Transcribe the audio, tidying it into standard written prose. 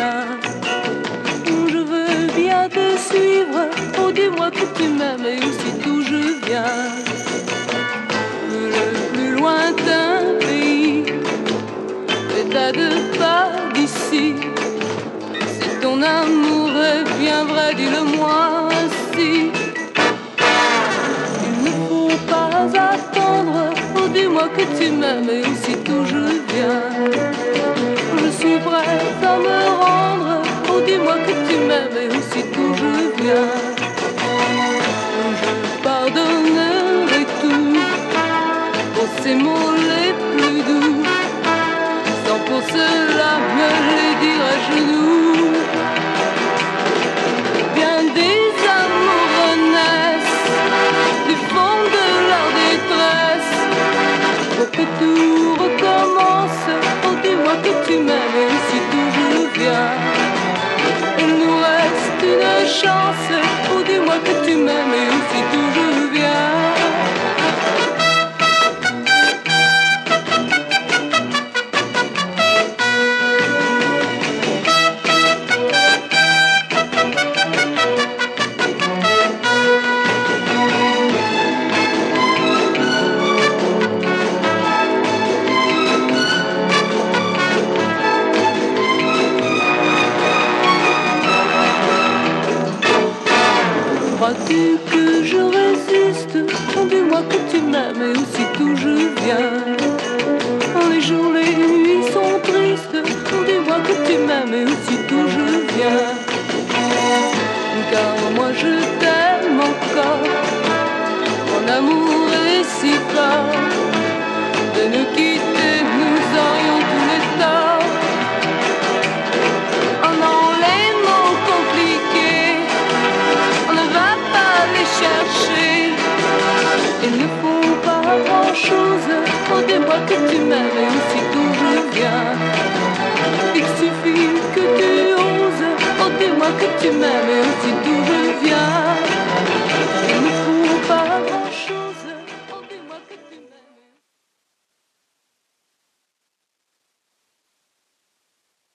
viens. Je veux bien te suivre, oh dis-moi que tu m'aimes et aussitôt je viens. Le plus lointain pays est à 2 pas d'ici. Si ton amour est bien vrai, dis-le-moi ainsi. Il ne faut pas attendre, oh dis-moi que tu m'aimes et aussitôt je viens. Je suis prête à me rendre, oh dis-moi que tu m'aimes et aussitôt je viens. Je pardonnerai tout pour ces mots les plus doux, sans pour cela me les dire à genoux. Bien des amours naissent du fond de leur détresse, pour que tout recommence, oh dis-moi que tu m'aimes et aussitôt je viens. Il nous reste une chance, oh dis-moi que tu m'aimes et aussitôt je viens. Crois-tu que je résiste? Oh, dis-moi que tu m'aimes et aussitôt je viens. Les jours, les nuits sont tristes. Oh, dis-moi que tu m'aimes et aussitôt je viens. Car moi je t'aime encore. Mon amour est si fort. De nous quitter, nous aurions tous les torts. Oh non, les mots compliqués, on ne va pas les chercher. Il ne faut pas grand-chose, oh dis-moi que tu m'aimes et aussitôt je viens. Il suffit que tu oses, oh dis-moi que tu m'aimes et aussitôt